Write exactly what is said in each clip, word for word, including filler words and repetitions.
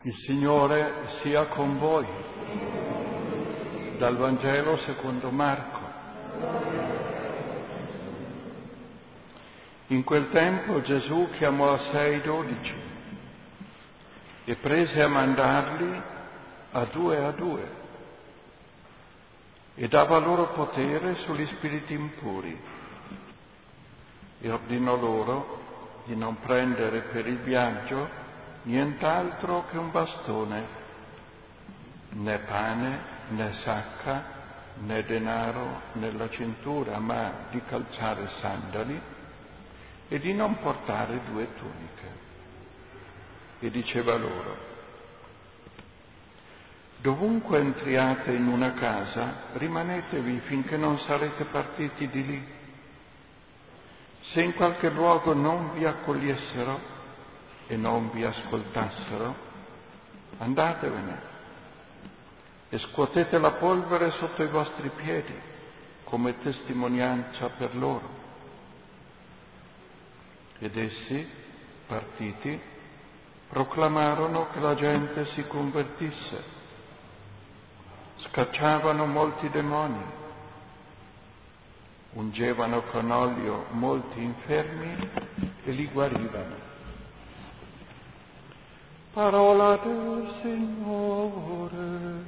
Il Signore sia con voi. Dal Vangelo secondo Marco. In quel tempo Gesù chiamò a sé i dodici e prese a mandarli a due a due e dava loro potere sugli spiriti impuri e ordinò loro di non prendere per il viaggio nient'altro che un bastone, né pane, né sacca, né denaro nella cintura, ma di calzare sandali e di non portare due tuniche. E diceva loro: dovunque entriate in una casa, rimanetevi finché non sarete partiti di lì. Se in qualche luogo non vi accogliessero e non vi ascoltassero, andatevene e scuotete la polvere sotto i vostri piedi come testimonianza per loro. Ed essi, partiti, proclamarono che la gente si convertisse, scacciavano molti demoni, ungevano con olio molti infermi e li guarivano. Parola del Signore.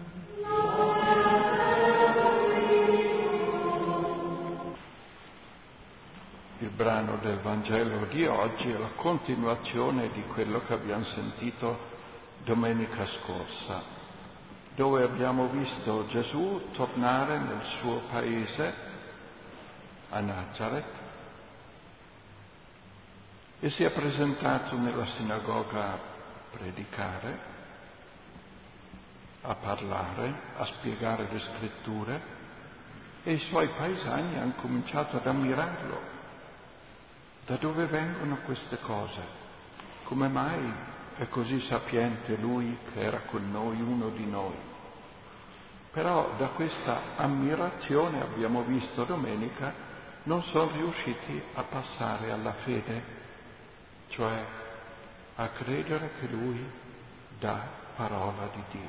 Il brano del Vangelo di oggi è la continuazione di quello che abbiamo sentito domenica scorsa, dove abbiamo visto Gesù tornare nel suo paese, a Nazareth, e si è presentato nella sinagoga a predicare, a parlare, a spiegare le scritture, e i suoi paesani hanno cominciato ad ammirarlo. Da dove vengono queste cose? Come mai è così sapiente lui che era con noi, uno di noi? Però da questa ammirazione, abbiamo visto domenica, non sono riusciti a passare alla fede, cioè a credere che lui dà parola di Dio,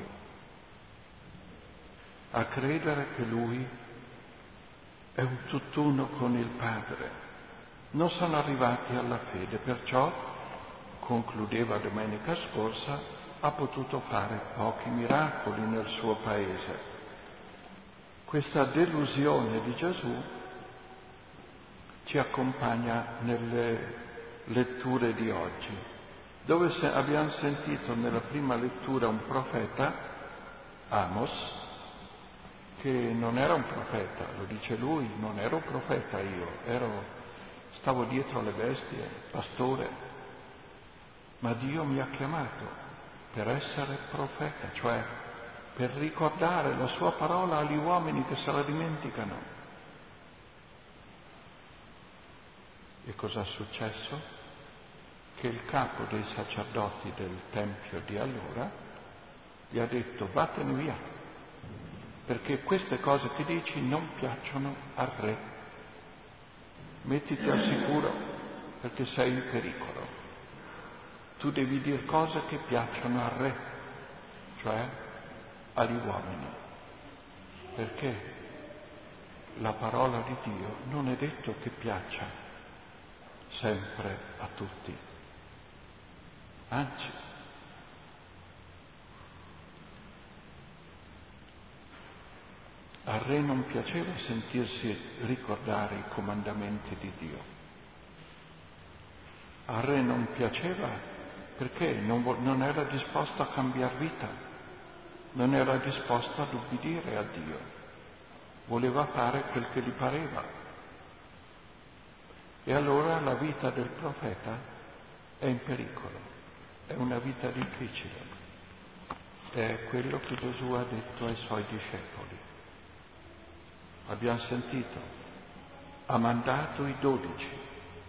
a credere che lui è un tutt'uno con il Padre. Non sono arrivati alla fede, perciò, concludeva domenica scorsa, ha potuto fare pochi miracoli nel suo paese. Questa delusione di Gesù ci accompagna nelle letture di oggi, dove abbiamo sentito nella prima lettura un profeta, Amos, che non era un profeta, lo dice lui, non ero un profeta io, ero, stavo dietro le bestie, pastore, ma Dio mi ha chiamato per essere profeta, cioè per ricordare la sua parola agli uomini che se la dimenticano. E cosa è successo? Che il capo dei sacerdoti del Tempio di allora gli ha detto: vattene via, perché queste cose che dici non piacciono al re. Mettiti al sicuro, perché sei in pericolo. Tu devi dire cose che piacciono al re, cioè agli uomini, perché la parola di Dio non è detto che piaccia sempre a tutti. Anzi, al re non piaceva sentirsi ricordare i comandamenti di Dio. Al re non piaceva perché non, vo- non era disposto a cambiare vita, non era disposto ad ubbidire a Dio, voleva fare quel che gli pareva. E allora la vita del profeta è in pericolo, è una vita difficile. È quello che Gesù ha detto ai suoi discepoli. Abbiamo sentito, ha mandato i dodici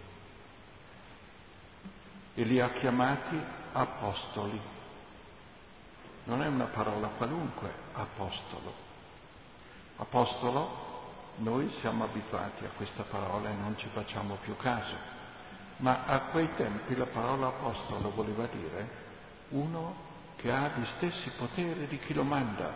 e li ha chiamati apostoli. Non è una parola qualunque, apostolo. Apostolo, noi siamo abituati a questa parola e non ci facciamo più caso, ma a quei tempi la parola apostolo voleva dire uno che ha gli stessi poteri di chi lo manda,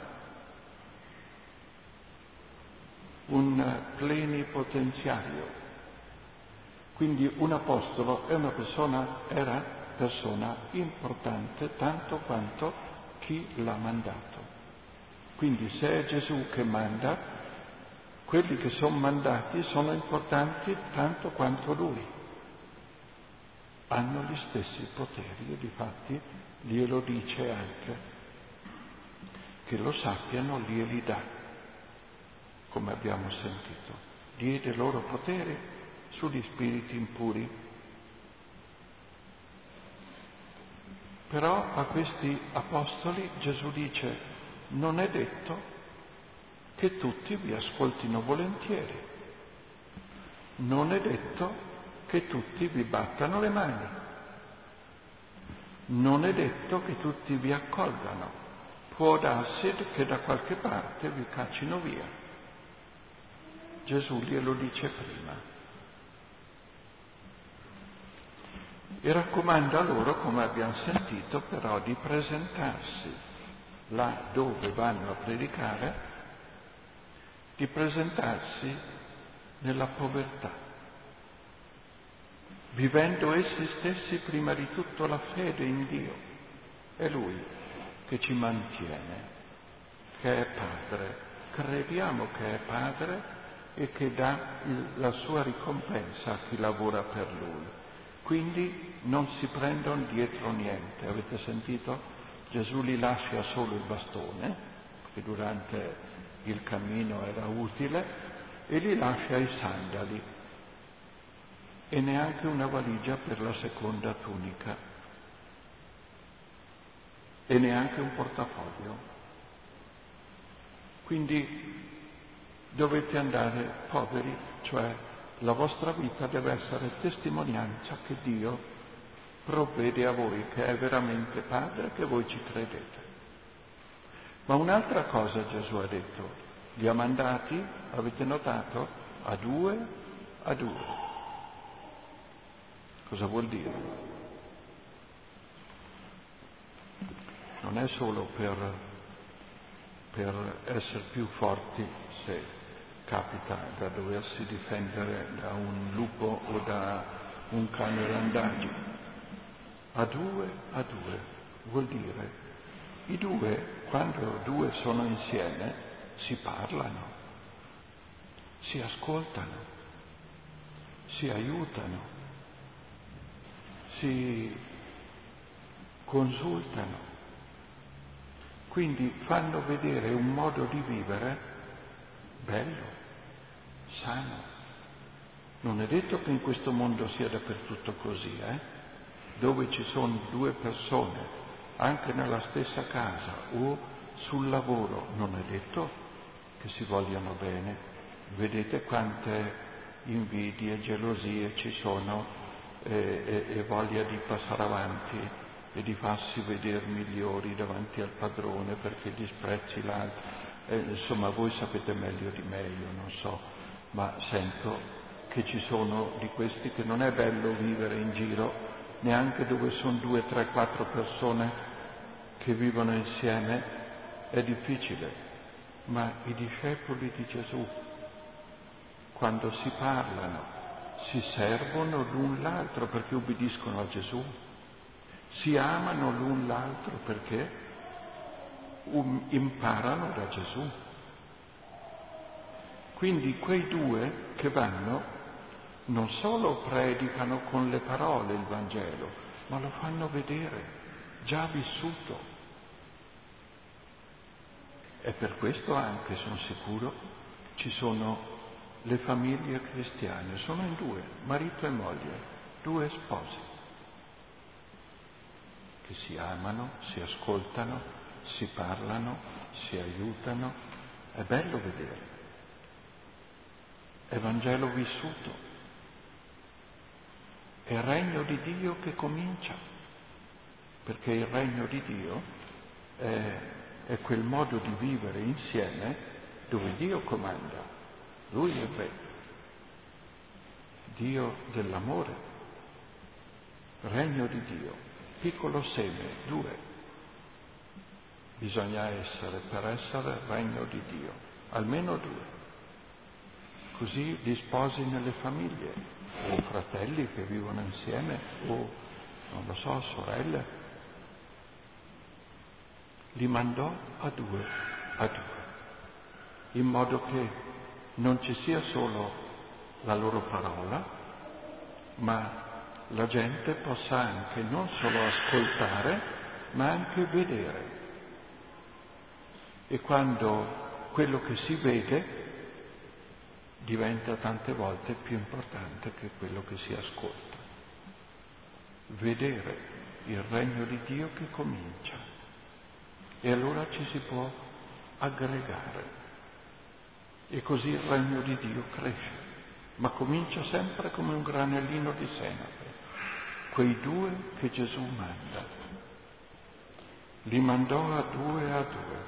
un plenipotenziario. Quindi un apostolo è una persona, era persona importante tanto quanto chi l'ha mandato. Quindi se è Gesù che manda, quelli che sono mandati sono importanti tanto quanto lui. Hanno gli stessi poteri e difatti glielo dice anche. Che lo sappiano glieli dà, come abbiamo sentito. Diede loro potere sugli spiriti impuri. Però a questi apostoli Gesù dice: non è detto che tutti vi ascoltino volentieri, non è detto che tutti vi battano le mani, non è detto che tutti vi accolgano, può darsi che da qualche parte vi caccino via. Gesù glielo dice prima. E raccomanda loro, come abbiamo sentito, però di presentarsi là dove vanno a predicare, di presentarsi nella povertà, vivendo essi stessi prima di tutto la fede in Dio. È Lui che ci mantiene, che è Padre. Crediamo che è Padre e che dà il, la sua ricompensa a chi lavora per Lui. Quindi non si prendono dietro niente. Avete sentito? Gesù gli lascia solo il bastone, che durante il cammino era utile, e gli lascia i sandali e neanche una valigia per la seconda tunica e neanche un portafoglio. Quindi dovete andare poveri, cioè la vostra vita deve essere testimonianza che Dio provvede a voi, che è veramente Padre, che voi ci credete. Ma un'altra cosa Gesù ha detto: li ha mandati, avete notato, a due, a due. Cosa vuol dire? Non è solo per, per essere più forti, se capita da doversi difendere da un lupo o da un cane randagio. A due, a due, vuol dire i due, quando due sono insieme, si parlano, si ascoltano, si aiutano, si consultano, quindi fanno vedere un modo di vivere bello, sano. Non è detto che in questo mondo sia dappertutto così, eh? Dove ci sono due persone, anche nella stessa casa o sul lavoro, non è detto che si vogliano bene. Vedete quante invidie, gelosie ci sono eh, e, e voglia di passare avanti e di farsi vedere migliori davanti al padrone perché disprezzi l'altro. Eh, insomma, voi sapete meglio di me, io non so, ma sento che ci sono di questi che non è bello vivere in giro, neanche dove sono due, tre, quattro persone che vivono insieme, è difficile. Ma i discepoli di Gesù, quando si parlano, si servono l'un l'altro perché ubbidiscono a Gesù, si amano l'un l'altro perché Um, imparano da Gesù. Quindi quei due che vanno non solo predicano con le parole il Vangelo, ma lo fanno vedere, già vissuto. E per questo anche, sono sicuro, ci sono le famiglie cristiane, sono in due, marito e moglie, due sposi, che si amano, si ascoltano, si parlano, si aiutano, è bello vedere, è Vangelo vissuto, è il regno di Dio che comincia, perché il regno di Dio è, è quel modo di vivere insieme dove Dio comanda, Lui è il Re, Dio dell'amore, regno di Dio, piccolo seme, due. bisogna essere per essere il regno di Dio, almeno due. Così gli sposi nelle famiglie, o fratelli che vivono insieme, o non lo so, sorelle, li mandò a due, a due, in modo che non ci sia solo la loro parola, ma la gente possa anche non solo ascoltare, ma anche vedere. E quando quello che si vede diventa tante volte più importante che quello che si ascolta. Vedere il regno di Dio che comincia. E allora ci si può aggregare. E così il regno di Dio cresce. Ma comincia sempre come un granellino di senape. Quei due che Gesù manda. Li mandò a due a due.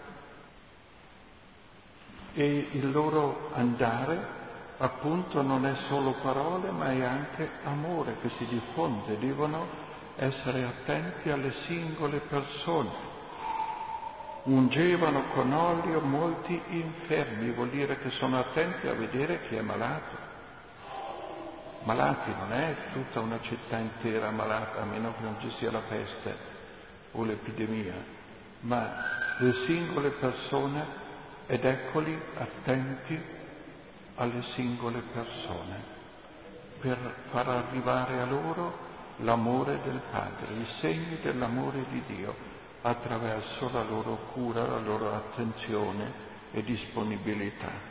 E il loro andare appunto non è solo parole, ma è anche amore che si diffonde. Devono essere attenti alle singole persone. Ungevano con olio molti infermi, vuol dire che sono attenti a vedere chi è malato. Malati non è tutta una città intera malata, a meno che non ci sia la peste o l'epidemia, ma le singole persone, ed eccoli attenti alle singole persone, per far arrivare a loro l'amore del Padre, i segni dell'amore di Dio, attraverso la loro cura, la loro attenzione e disponibilità.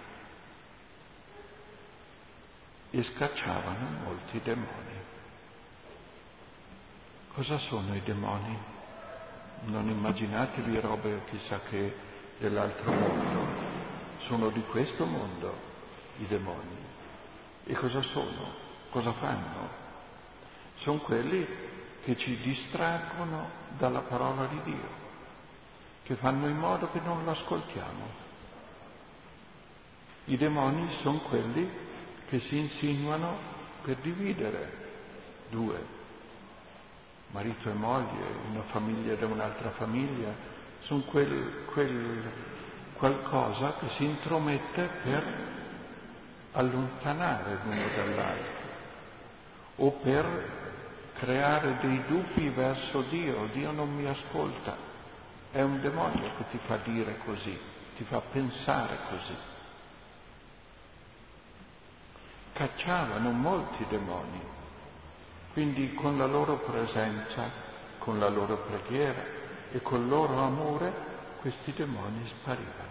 E scacciavano molti demoni. Cosa sono i demoni? Non immaginatevi robe chissà che dell'altro mondo, sono di questo mondo i demoni. E cosa sono? Cosa fanno? Sono quelli che ci distraggono dalla parola di Dio, che fanno in modo che non l'ascoltiamo. I demoni sono quelli che si insinuano per dividere due, marito e moglie, una famiglia da un'altra famiglia, sono quel, quel qualcosa che si intromette per allontanare l'uno dall'altro o per creare dei dubbi verso Dio. Dio non mi ascolta. È un demonio che ti fa dire così, ti fa pensare così. Cacciavano molti demoni, quindi con la loro presenza, con la loro preghiera e col loro amore questi demoni sparivano.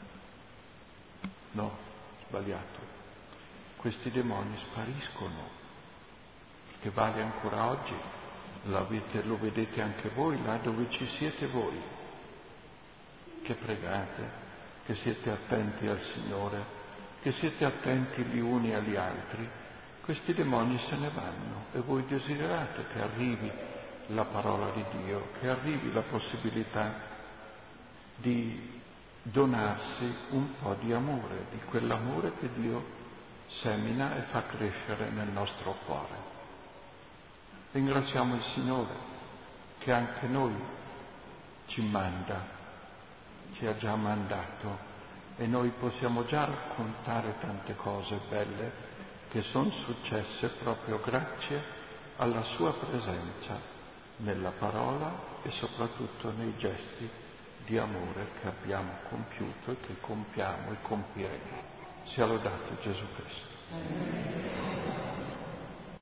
No, sbagliato. Questi demoni spariscono, che vale ancora oggi, l'avete, lo vedete anche voi là dove ci siete voi, che pregate, che siete attenti al Signore, che siete attenti gli uni agli altri, questi demoni se ne vanno e voi desiderate che arrivi la parola di Dio, che arrivi la possibilità di donarsi un po' di amore, di quell'amore che Dio semina e fa crescere nel nostro cuore. Ringraziamo il Signore che anche noi ci manda, ci ha già mandato e noi possiamo già raccontare tante cose belle che sono successe proprio grazie alla sua presenza nella parola e soprattutto nei gesti di amore che abbiamo compiuto e che compiamo e compieremo. Sia lodato Gesù Cristo.